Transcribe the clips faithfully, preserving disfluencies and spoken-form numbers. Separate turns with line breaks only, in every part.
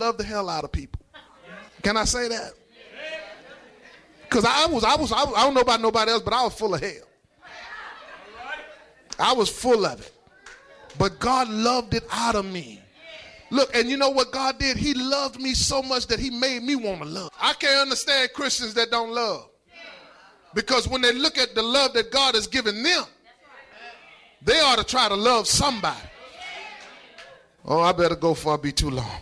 love the hell out of people. Can I say that? Because I was, I was, I was, I don't know about nobody else, but I was full of hell. I was full of it. But God loved it out of me. Look, and you know what God did? He loved me so much that he made me want to love. I can't understand Christians that don't love. Because when they look at the love that God has given them, they ought to try to love somebody. Oh, I better go before I be too long.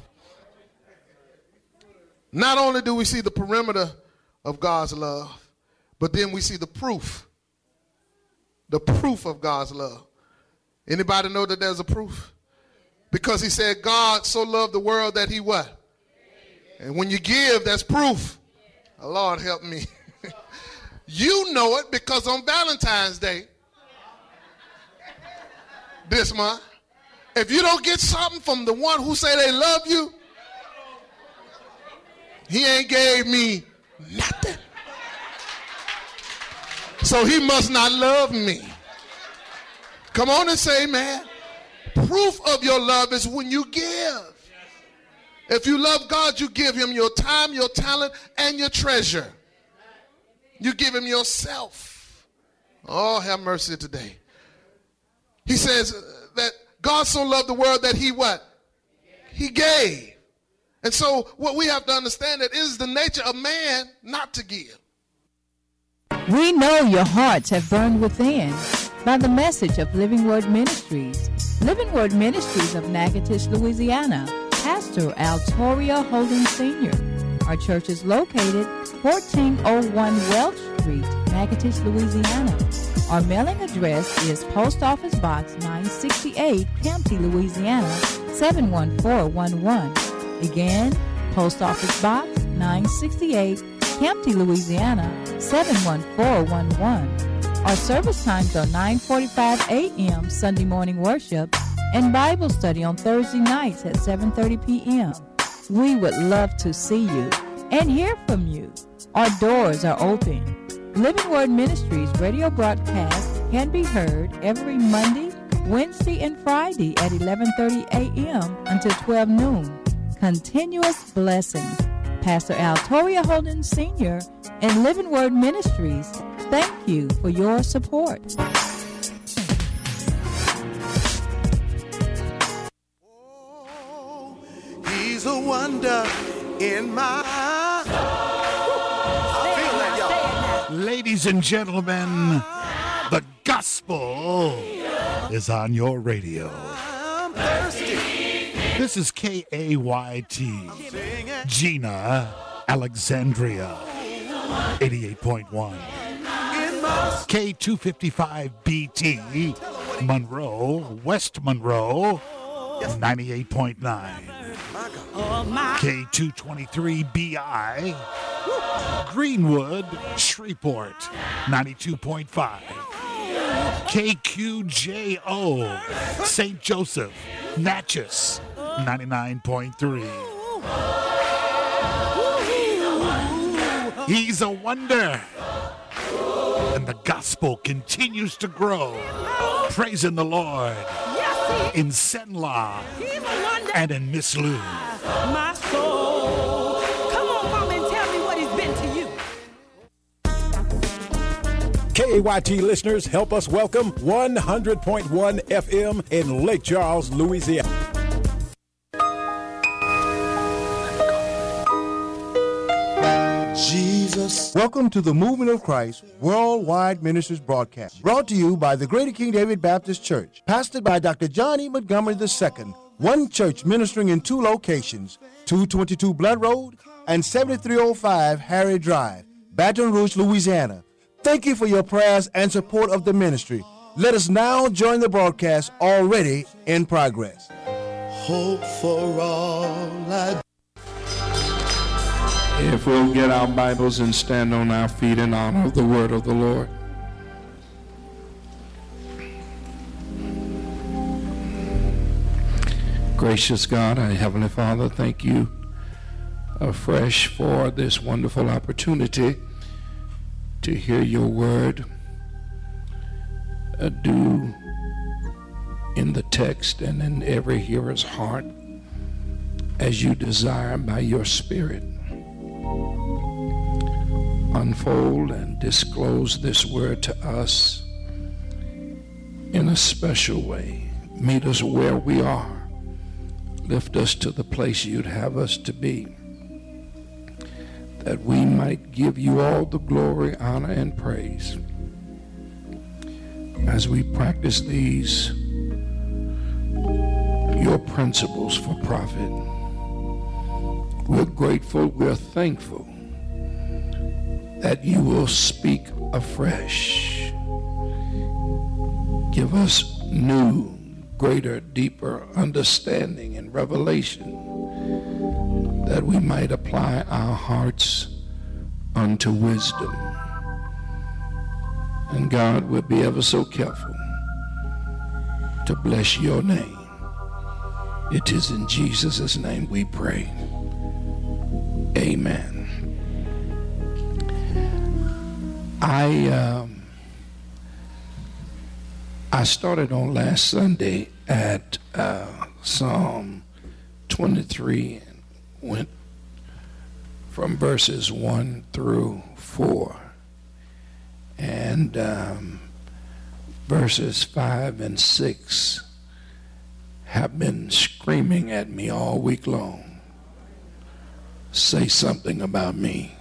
Not only do we see the perimeter of God's love, but then we see the proof. The proof of God's love. Anybody know that there's a proof? Because he said God so loved the world that he what? And when you give, that's proof. Oh, Lord help me. You know it because on Valentine's Day, this month, if you don't get something from the one who say they love you, he ain't gave me nothing. So he must not love me. Come on and say, man, proof of your love is when you give. If you love God, you give him your time, your talent, and your treasure. You give him yourself. Oh, have mercy today. He says that God so loved the world that he what? He gave. And so what we have to understand that it is the nature of man not to give.
We know your hearts have burned within by the message of Living Word Ministries. Living Word Ministries of Natchitoches, Louisiana. Pastor Altoria Holden Senior Our church is located fourteen oh one Welch Street, Natchitoches, Louisiana. Our mailing address is Post Office Box nine sixty-eight, Campty, Louisiana, seven one four one one. Again, Post Office Box nine sixty-eight, Campty, Louisiana, seven one four one one. Our service times are nine forty-five a.m. Sunday morning worship and Bible study on Thursday nights at seven thirty p.m. We would love to see you and hear from you. Our doors are open. Living Word Ministries radio broadcast can be heard every Monday, Wednesday, and Friday at eleven thirty a.m. until twelve noon. Continuous blessings. Pastor Altoria Holden Senior and Living Word Ministries, thank you for your support.
Oh, he's a wonder in my soul. I feel that, y'all.
Ladies and gentlemen, the gospel is on your radio.
I'm thirsty.
This is K A Y T, Gina, Alexandria, eighty-eight point one. K two fifty-five B T, Monroe, West Monroe, ninety-eight point nine. K two twenty-three B I, Greenwood, Shreveport, ninety-two point five. K Q J O, Saint Joseph, Natchez, ninety-nine point three. He's a wonder. And the gospel continues to grow. Praising the Lord in Senla and in Miss Lou.
My soul. Come on, Mom, and tell me what he's been to you.
K A Y T listeners, help us welcome one hundred point one F M in Lake Charles, Louisiana.
Jesus.
Welcome to the Movement of Christ Worldwide Ministries broadcast, brought to you by the Greater King David Baptist Church, pastored by Doctor John E. Montgomery the Second, one church ministering in two locations, two twenty-two Blood Road and seventy-three oh five Harry Drive, Baton Rouge, Louisiana. Thank you for your prayers and support of the ministry. Let us now join the broadcast already in progress.
Hope for all I
If we'll get our Bibles and stand on our feet in honor of the word of the Lord. Gracious God, our Heavenly Father, thank you afresh for this wonderful opportunity to hear your word uh, do in the text and in every hearer's heart as you desire by your Spirit. Unfold and disclose this word to us in a special way. Meet us where we are. Lift us to the place you'd have us to be, that we might give you all the glory, honor, and praise as we practice these, your principles for profit. We're grateful, we're thankful that you will speak afresh. Give us new, greater, deeper understanding and revelation, that we might apply our hearts unto wisdom. And God will be ever so careful to bless your name. It is in Jesus' name we pray. Amen. I um, I started on last Sunday at uh, Psalm twenty-three and went from verses one through four. And um, verses five and six have been screaming at me all week long. Say something about me.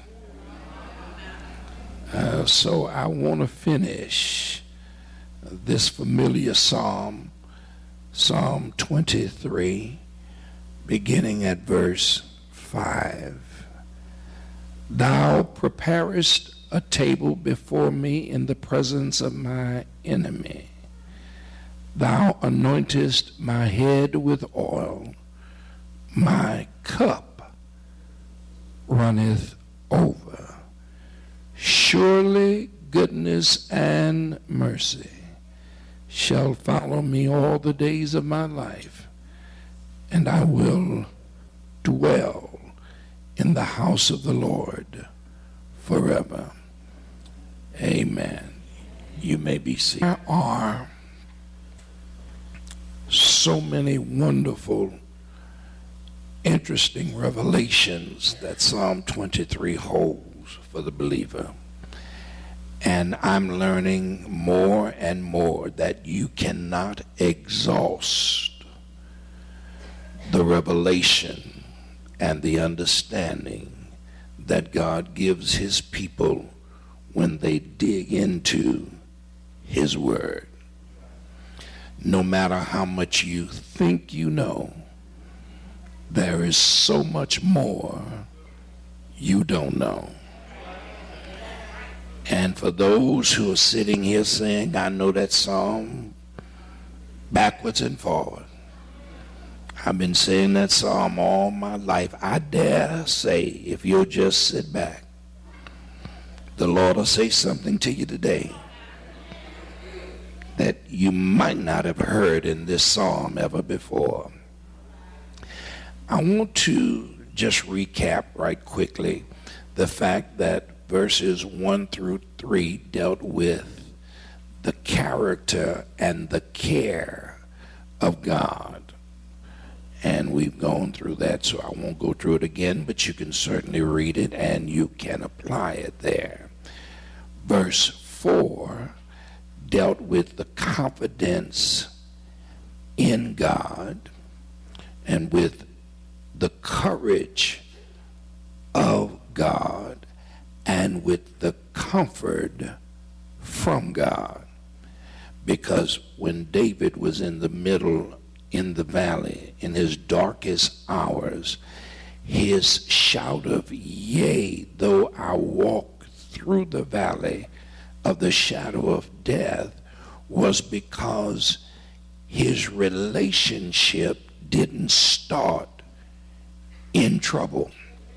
Uh, so I want to finish this familiar psalm, Psalm twenty-three, beginning at verse five. Thou preparest a table before me in the presence of my enemy. Thou anointest my head with oil. My cup runneth over. Surely goodness and mercy shall follow me all the days of my life, and I will dwell in the house of the Lord forever. Amen. You may be seated. There are so many wonderful, interesting revelations that Psalm twenty-three holds for the believer. And I'm learning more and more that you cannot exhaust the revelation and the understanding that God gives his people when they dig into his word. No matter how much you think you know, there is so much more you don't know. And for those who are sitting here saying, I know that psalm backwards and forward. I've been saying that psalm all my life. I dare say, if you'll just sit back, the Lord will say something to you today that you might not have heard in this psalm ever before. I want to just recap right quickly the fact that verses one through three dealt with the character and the care of God. And we've gone through that, so I won't go through it again, but you can certainly read it and you can apply it there. Verse four dealt with the confidence in God and with the courage of God and with the comfort from God. Because when David was in the middle, in the valley, in his darkest hours, his shout of, yea, though I walk through the valley of the shadow of death, was because his relationship didn't start in trouble.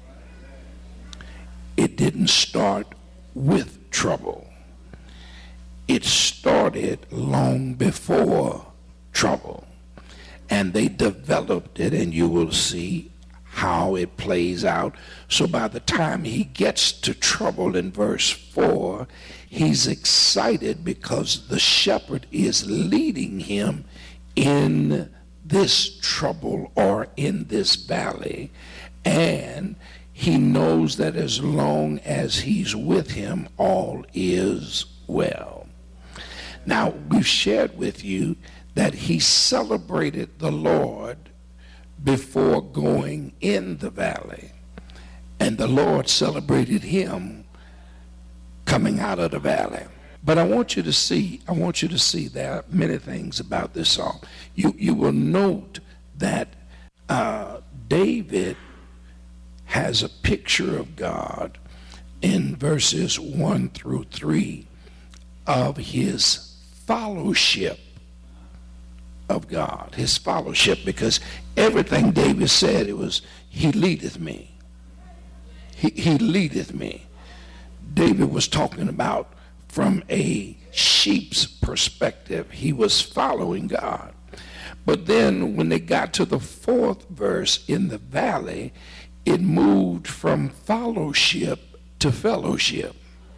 It didn't start with trouble. It started long before trouble. And they developed it, and you will see how it plays out. So by the time he gets to trouble in verse four, he's excited because the shepherd is leading him in this trouble or in this valley, and he knows that as long as he's with him, all is well. Now, we've shared with you that he celebrated the Lord before going in the valley, and the Lord celebrated him coming out of the valley. But I want you to see, I want you to see there are many things about this song. You, you will note that uh, David has a picture of God in verses one through three of his fellowship of God, his fellowship, because everything David said, it was, he leadeth me. He, he leadeth me. David was talking about from a sheep's perspective. He was following God. But then when they got to the fourth verse in the valley, it moved from fellowship to fellowship.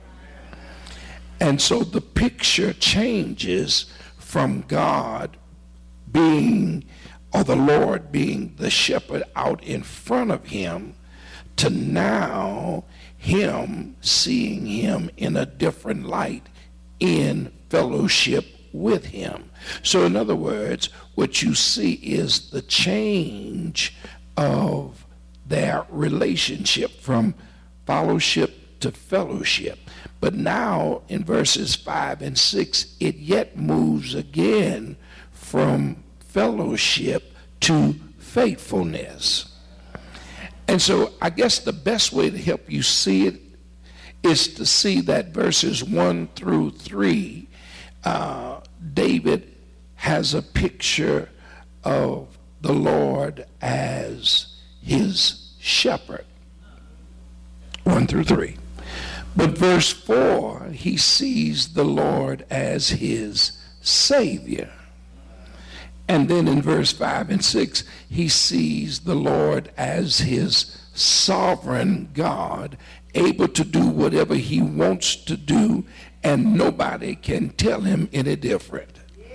And so the picture changes from God being, or the Lord being the shepherd out in front of him, to now him seeing him in a different light in fellowship with him. So in other words, what you see is the change of their relationship from fellowship to fellowship. But now in verses five and six, it yet moves again from fellowship to faithfulness. And so I guess the best way to help you see it is to see that verses one through three, uh, David has a picture of the Lord as his shepherd. One through three. But verse four, he sees the Lord as his Savior. And then in verse five and six, he sees the Lord as his sovereign God, able to do whatever he wants to do, and nobody can tell him any different.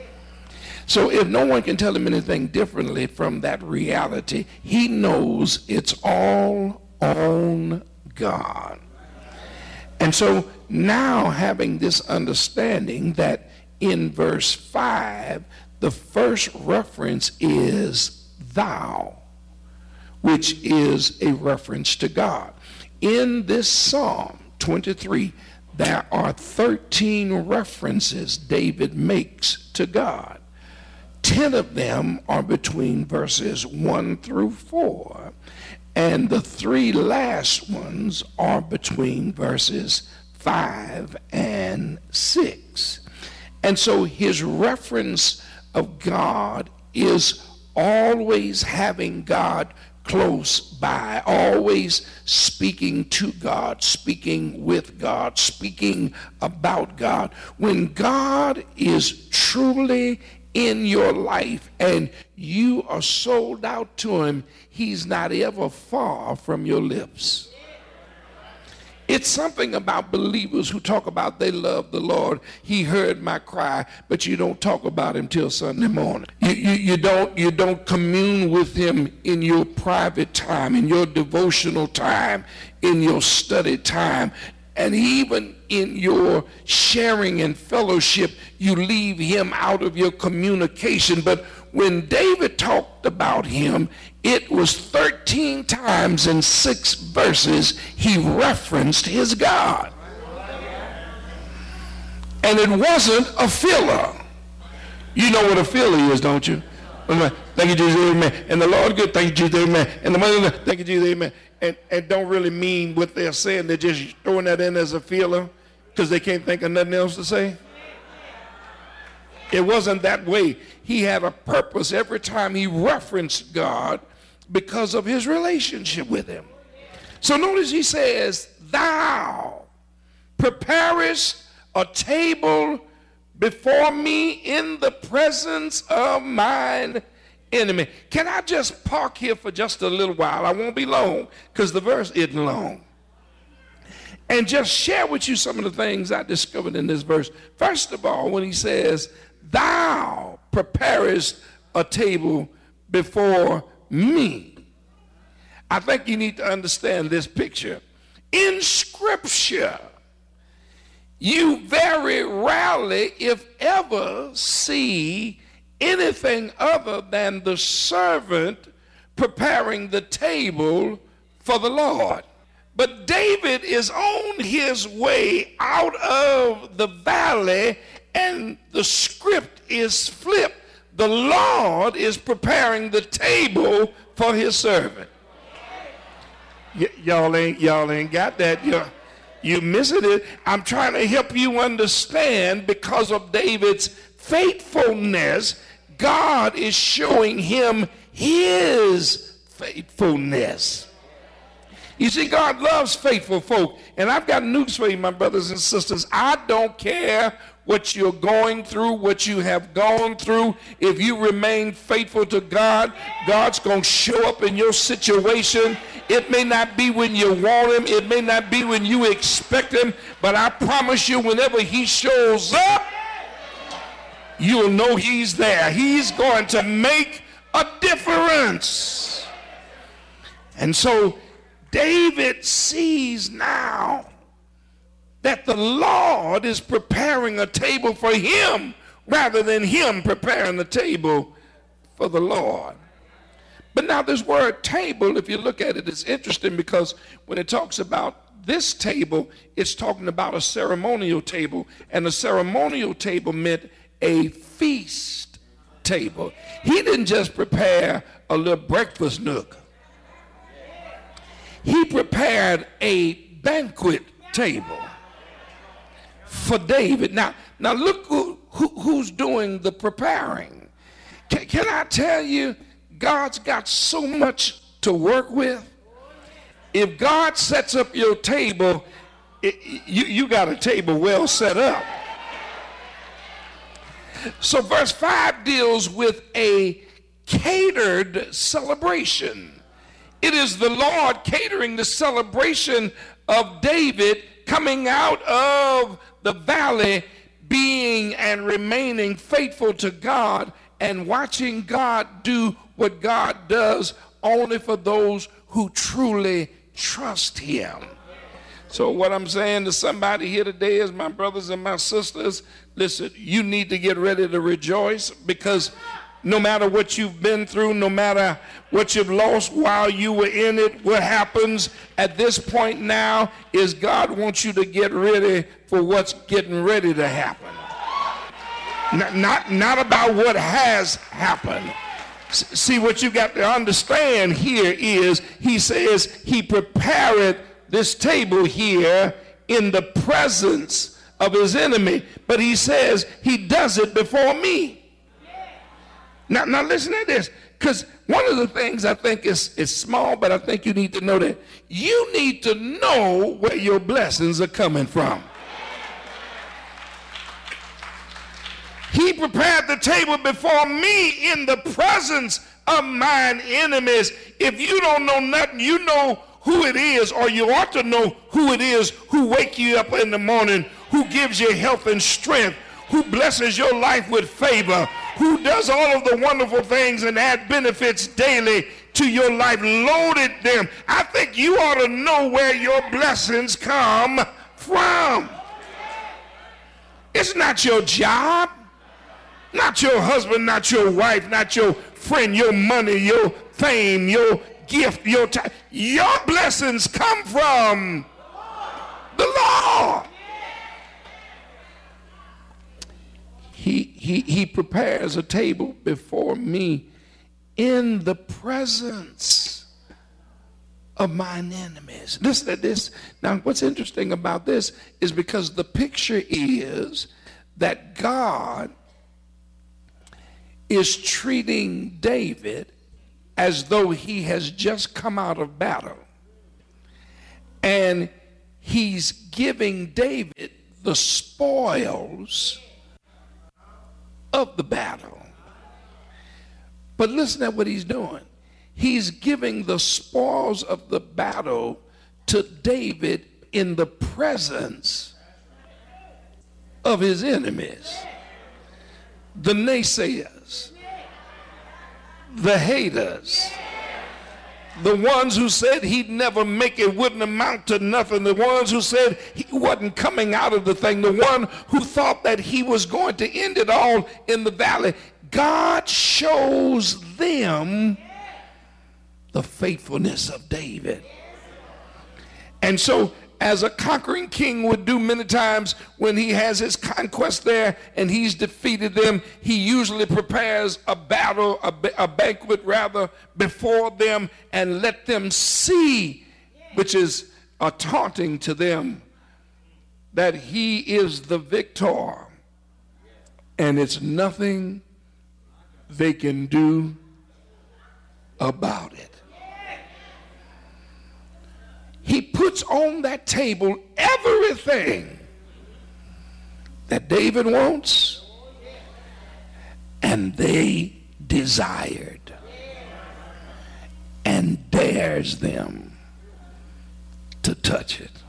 So if no one can tell him anything differently from that reality, he knows it's all on God. And so now, having this understanding that in verse five, the first reference is thou, which is a reference to God. In this Psalm twenty-three, there are thirteen references David makes to God. Ten of them are between verses one through four, and the three last ones are between verses five and six. And so his reference of God is always having God close by, always speaking to God, speaking with God, speaking about God. When God is truly in your life and you are sold out to him, he's not ever far from your lips. It's something about believers who talk about they love the Lord. He heard my cry, but you don't talk about him till Sunday morning. You, you, you don't, you don't commune with him in your private time, in your devotional time, in your study time, and even in your sharing and fellowship, you leave him out of your communication. But when David talked about him, it was thirteen times in six verses he referenced his God. And it wasn't a filler. You know what a filler is, don't you? Thank you, Jesus, amen. And the Lord good, thank you, Jesus, amen. And the mother, thank you, Jesus, amen. And, and don't really mean what they're saying. They're just throwing that in as a filler because they can't think of nothing else to say. It wasn't that way. He had a purpose every time he referenced God because of his relationship with him. So notice he says, thou preparest a table before me in the presence of mine enemy. Can I just park here for just a little while? I won't be long because the verse isn't long. And just share with you some of the things I discovered in this verse. First of all, when he says, thou preparest a table before me. I think you need to understand this picture. In Scripture, you very rarely, if ever, see anything other than the servant preparing the table for the Lord. But David is on his way out of the valley, and the script is flipped. The Lord is preparing the table for his servant. Y- y'all ain't y'all ain't got that. You're, you missing it. I'm trying to help you understand, because of David's faithfulness, God is showing him his faithfulness. You see, God loves faithful folk. And I've got news for you, my brothers and sisters. I don't care what you're going through, what you have gone through. If you remain faithful to God, God's going to show up in your situation. It may not be when you want him. It may not be when you expect him. But I promise you, whenever he shows up, you'll know he's there. He's going to make a difference. And so David sees now that the Lord is preparing a table for him rather than him preparing the table for the Lord. But now this word table, if you look at it, is interesting, because when it talks about this table, it's talking about a ceremonial table, and a ceremonial table meant a feast table. He didn't just prepare a little breakfast nook. He prepared a banquet table for David. Now, now look who, who, who's doing the preparing. Can, can I tell you, God's got so much to work with. If God sets up your table, it, you, you got a table well set up. So verse five deals with a catered celebration. It is the Lord catering the celebration of David coming out of the valley, being and remaining faithful to God, and watching God do what God does only for those who truly trust him. So what I'm saying to somebody here today is, my brothers and my sisters, listen, you need to get ready to rejoice, because no matter what you've been through, no matter what you've lost while you were in it, what happens at this point now is God wants you to get ready for what's getting ready to happen. Not, not, not about what has happened. S- see, what you got to understand here is, he says he prepared this table here in the presence of his enemy, but he says he does it before me. Now, now listen to this, because one of the things I think is, is small, but I think you need to know that you need to know where your blessings are coming from. He prepared the table before me in the presence of mine enemies. If you don't know nothing, you know who it is, or you ought to know who it is who wake you up in the morning, who gives you health and strength, who blesses your life with favor, who does all of the wonderful things and add benefits daily to your life, loaded them. I think you ought to know where your blessings come from. It's not your job, not your husband, not your wife, not your friend, your money, your fame, your gift, your time. Your blessings come from the Lord. He, he, he prepares a table before me in the presence of mine enemies. Listen to this. Now, what's interesting about this is because the picture is that God is treating David as though he has just come out of battle. And he's giving David the spoils of the battle. But listen at what he's doing. He's giving the spoils of the battle to David in the presence of his enemies, the naysayers, the haters. The ones who said he'd never make it, wouldn't amount to nothing. The ones who said he wasn't coming out of the thing. The one who thought that he was going to end it all in the valley. God shows them the faithfulness of David. And so, as a conquering king would do many times when he has his conquest there and he's defeated them, he usually prepares a battle, a, a banquet rather, before them and let them see, which is a taunting to them, that he is the victor and it's nothing they can do about it. He puts on that table everything that David wants and they desired, and dares them to touch it.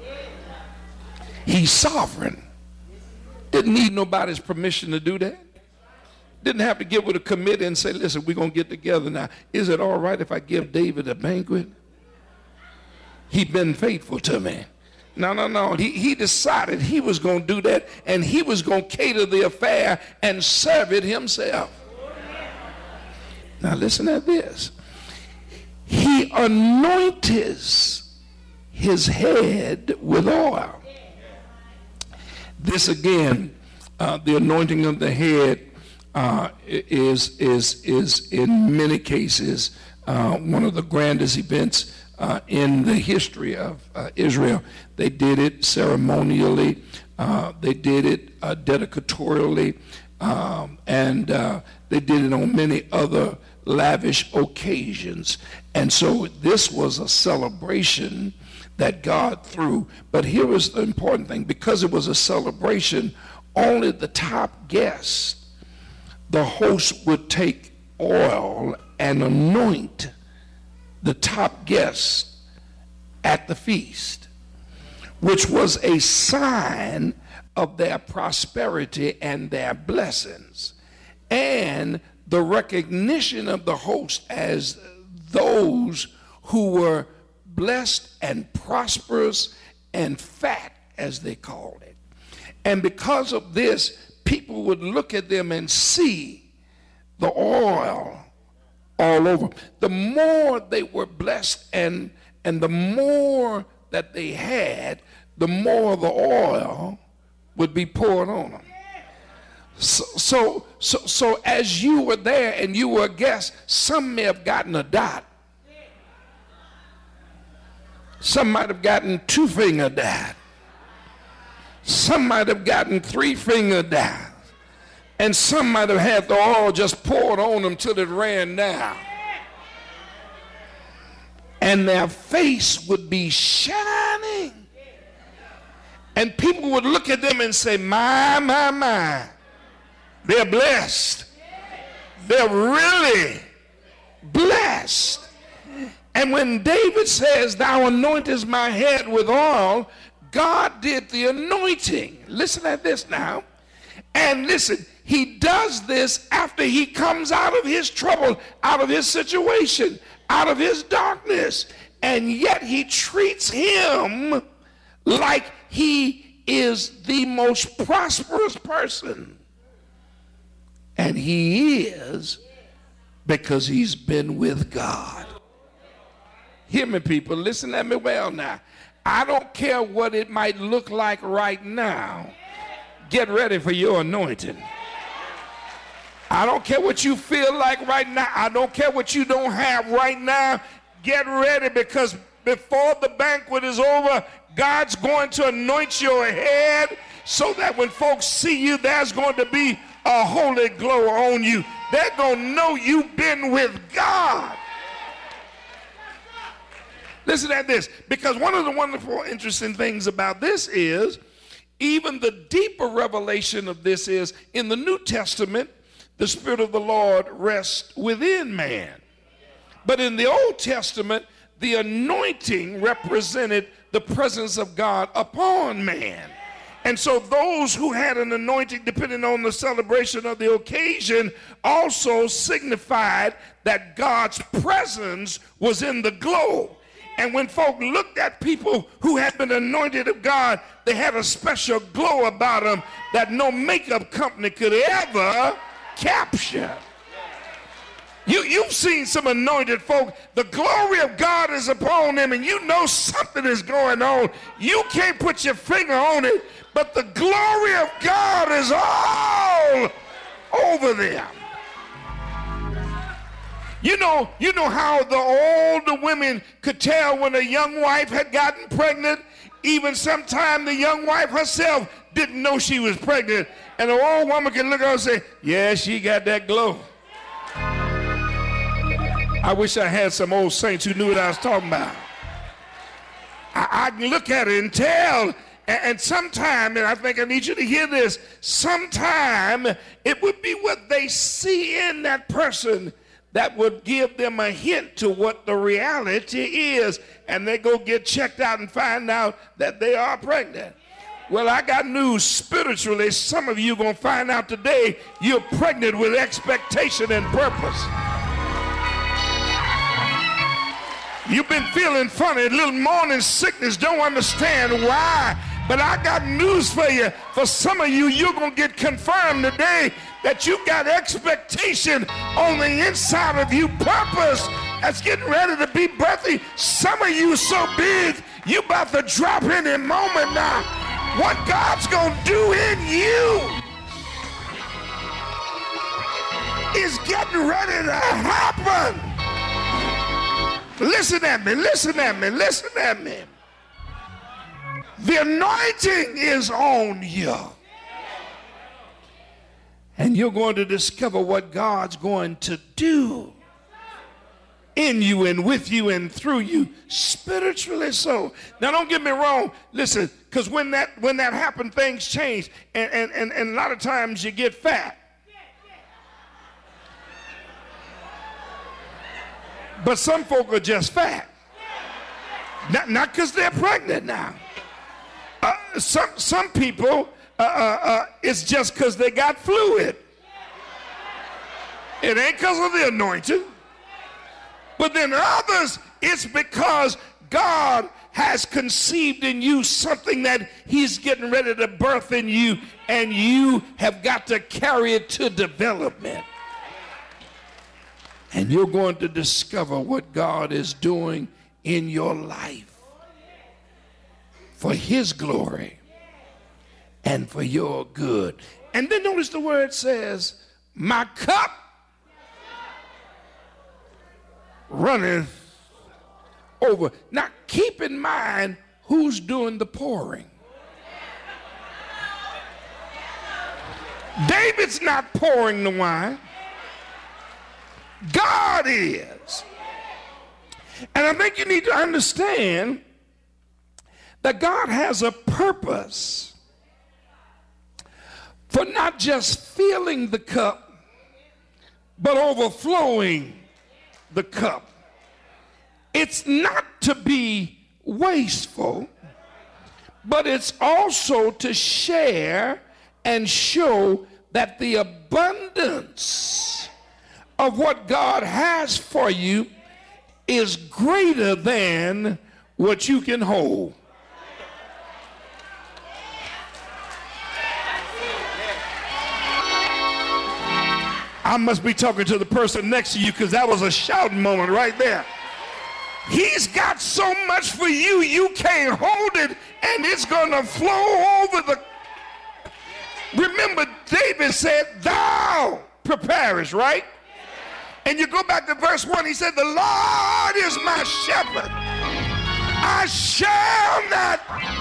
He's sovereign. Didn't need nobody's permission to do that. Didn't have to get with a committee and say, listen, we're going to get together now. Is it all right if I give David a banquet? He'd been faithful to me. No, no, no. He, he decided he was going to do that, and he was going to cater the affair and serve it himself. Now listen at this. He anoints his head with oil. This again, uh, the anointing of the head uh, is, is, is in many cases uh, one of the grandest events Uh, in the history of uh, Israel. They did it ceremonially, uh, they did it uh, dedicatorially, um, and uh, they did it on many other lavish occasions. And so this was a celebration that God threw. But here was the important thing: because it was a celebration, only the top guests, the host would take oil and anoint the top guests at the feast, which was a sign of their prosperity and their blessings, and the recognition of the host as those who were blessed and prosperous and fat, as they called it. And because of this, people would look at them and see the oil all over. The more they were blessed and and the more that they had, the more the oil would be poured on them. So so so, so as you were there and you were a guest, some may have gotten a dot. Some might have gotten two finger dot. Some might have gotten three finger dot. And some might have had the oil just poured on them till it ran down. And their face would be shining. And people would look at them and say, my, my, my, they're blessed. They're really blessed. And when David says, thou anointest my head with oil, God did the anointing. Listen at this now. And listen, he does this after he comes out of his trouble, out of his situation, out of his darkness. And yet he treats him like he is the most prosperous person. And he is, because he's been with God. Hear me, people. Listen at me well now. I don't care what it might look like right now. Get ready for your anointing. I don't care what you feel like right now. I don't care what you don't have right now. Get ready, because before the banquet is over, God's going to anoint your head so that when folks see you, there's going to be a holy glow on you. They're going to know you've been with God. Listen at this, because one of the wonderful, interesting things about this is, even the deeper revelation of this is, in the New Testament, the Spirit of the Lord rests within man. But in the Old Testament, the anointing represented the presence of God upon man.
And so those who had an anointing, depending on the celebration of the occasion, also signified that God's presence was in the glow. And when folk looked at people who had been anointed of God, they had a special glow about them that no makeup company could ever capture. You, you've seen some anointed folk. The glory of God is upon them, and you know something is going on. You can't put your finger on it, but the glory of God is all over them. You know, you know how the older women could tell when a young wife had gotten pregnant? Even sometimes the young wife herself didn't know she was pregnant. And the old woman can look at her and say, yeah, she got that glow. I wish I had some old saints who knew what I was talking about. I, I can look at it and tell. And, and sometime, and I think I need you to hear this, sometime it would be what they see in that person that would give them a hint to what the reality is, and they go get checked out and find out that they are pregnant. Well, I got news spiritually. Some of you going to find out today you're pregnant with expectation and purpose. You've been feeling funny, a little morning sickness, don't understand why. But I got news for you. For some of you, you're going to get confirmed today that you got expectation on the inside of you, purpose that's getting ready to be birthed. Some of you so big, you about to drop any moment now. What God's going to do in you is getting ready to happen. Listen at me, listen at me, listen at me. The anointing is on you. And you're going to discover what God's going to do in you and with you and through you, spiritually so. Now don't get me wrong, listen, because when that when that happened, things change. And, and, and, and a lot of times you get fat. But some folk are just fat. Not not because they're pregnant now. Uh, some some people, uh, uh, uh, it's just because they got fluid. It ain't because of the anointing. But then others, it's because God has conceived in you something that he's getting ready to birth in you, and you have got to carry it to development. And you're going to discover what God is doing in your life for his glory and for your good. And then notice the word says, my cup runneth over. Now keep in mind who's doing the pouring. David's not pouring the wine. God is. And I think you need to understand that God has a purpose for not just filling the cup, but overflowing the cup. It's not to be wasteful, but it's also to share and show that the abundance of what God has for you is greater than what you can hold. I must be talking to the person next to you, because that was a shouting moment right there. He's got so much for you, you can't hold it, and it's going to flow over the... Remember, David said, thou preparest, right? And you go back to verse one, he said, the Lord is my shepherd. I shall not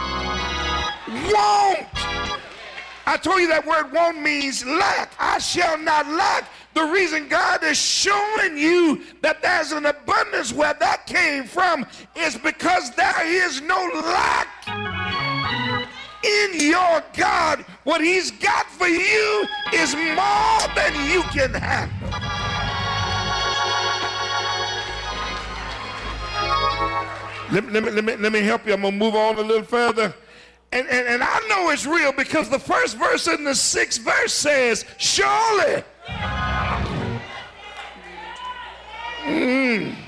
want. I told you that word want means lack. I shall not lack. The reason God is showing you that there's an abundance where that came from is because there is no lack in your God. What he's got for you is more than you can handle. Let me, let me, let me, let me help you. I'm going to move on a little further. And, and, and I know it's real because the first verse in the sixth verse says, surely. Mm.